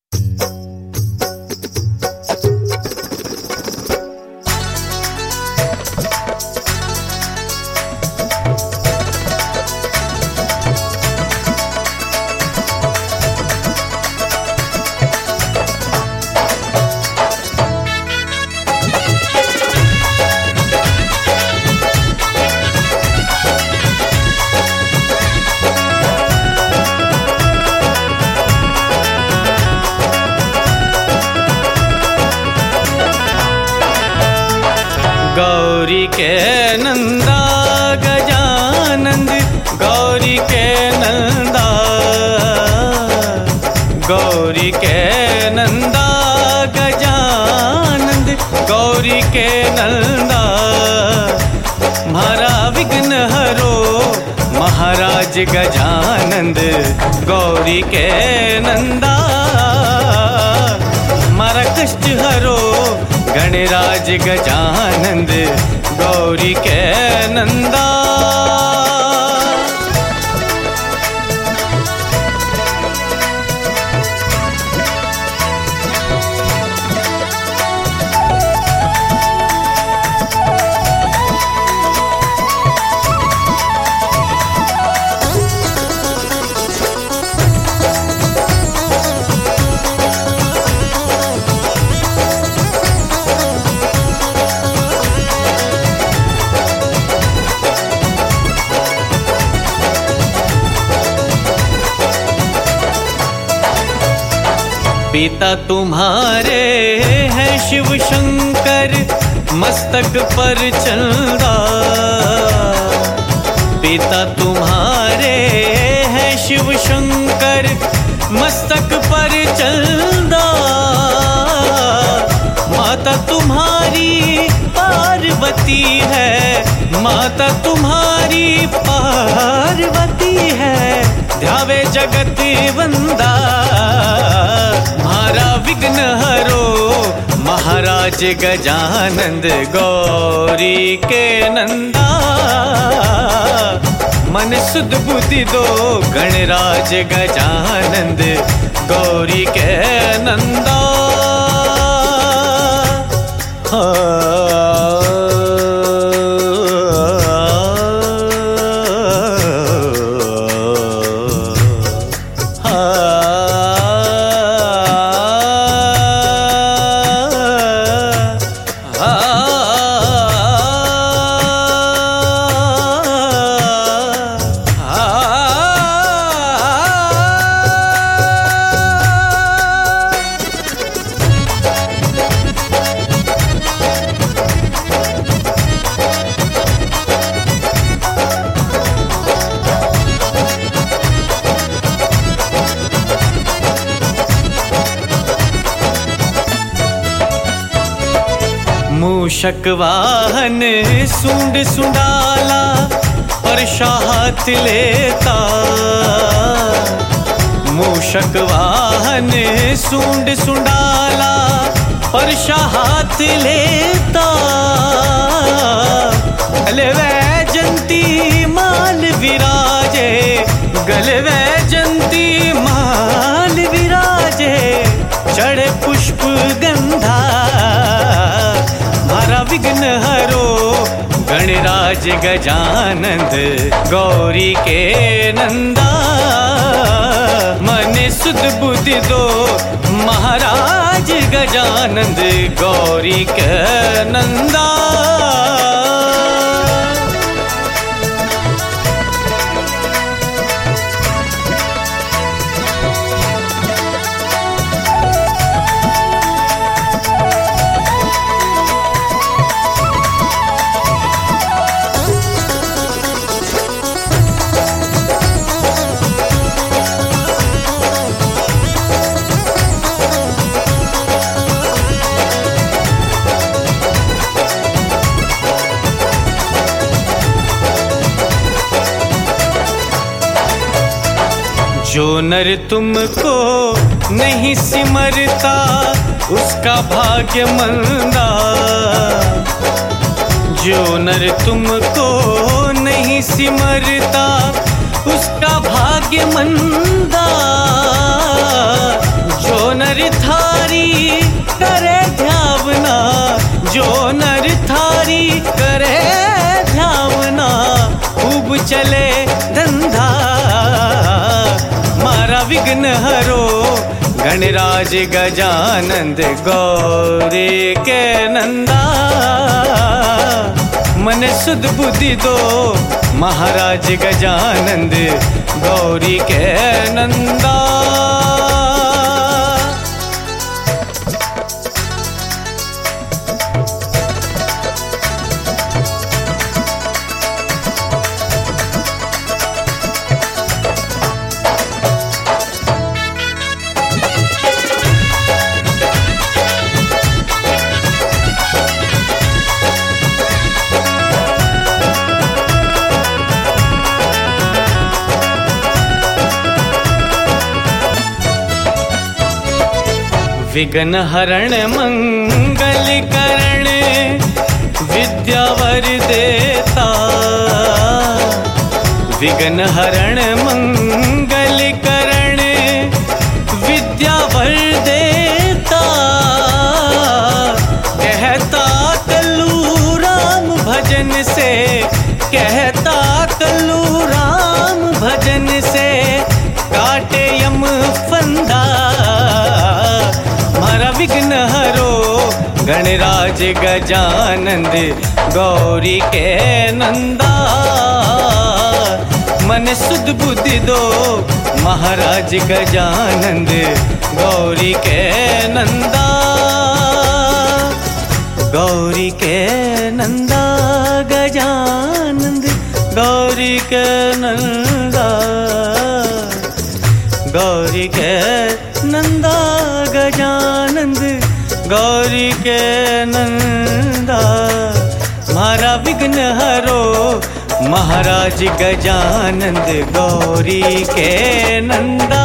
गौरी के नंदा गजानंद, गौरी के नंदा, गौरी के नंदा गजानंद, गौरी के नंदा। म्हारा विघ्न हरो महाराज गजानंद, गौरी के नंदा। मारा कष्ट हरो गणराज गजानंद, गौरी के नंदा। पिता तुम्हारे हैं शिव शंकर, मस्तक पर चंदा। पिता तुम्हारे हैं शिव शंकर, मस्तक पर चंदा। माता तुम्हारी पार्वती है, माता तुम्हारी पार्वती है। ध्यावे जगत वंदा, म्हारा विघ्न हरो महाराज गजानंद, गौरी के नंदा। मन सुध बुद्धि दो गणराज गजानंद, गौरी के नंदा। मूषक वाहन सूंड सुंडाला, परशा हाथ लेता। मूषक वाहन सूंड सुंडाला, परशा हाथ लेता। गले वैजंती माल विराजे, गले वैजंती माल विराजे। चढ़े पुष्प गंधा, म्हारा विघ्न हरो गणराज गजानंद, गौरी के नंदा। मन सुध बुद्धि दो महाराज गजानंद, गौरी के नंदा। जो नर तुमको नहीं सिमरता, उसका भाग्य मंदा। जो नर तुमको नहीं सिमरता, उसका भाग्य मंदा। जो नर नर थारी करे ध्यावना, जो नर थारी करे ध्यावना, खूब चले धंधा मारा विघ्न हरो गणराज गजानंद गौरी के नंदा। मन सुध बुद्धि दो महाराज गजानंद गौरी के नंदा। विघ्न हरण मंगल करण विद्यावर देता, विघ्न हरण मंगल करण विद्यावर देता। कहता कल्लू राम भजन से, कहता कल्लू राम भजन से, काटे यम फंदा मारा विघ्न हरो गणराज गजानंद गौरी के नंदा। मन सुध बुद्धि दो महाराज गजानंद गौरी के नंदा। गौरी के नंदा गजानंद गौरी के नंदा, गौरी के नंदा गजानंद गौरी के नंदा। मारा विघ्न हरो महाराज गजानंद गौरी के नंदा।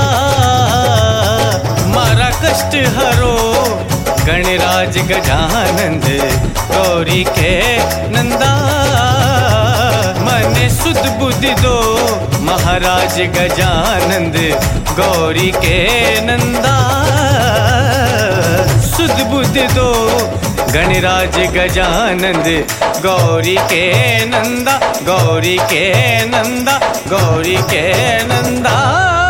मारा कष्ट हरो गणराज गजानंद गौरी के नंदा। मन सुध बुद्धि दो महाराज गजानंद गौरी के नंदा। सुध बुद्धि दो गणराज गजानंद गौरी के नंदा, गौरी के नंदा, गौरी के नंदा।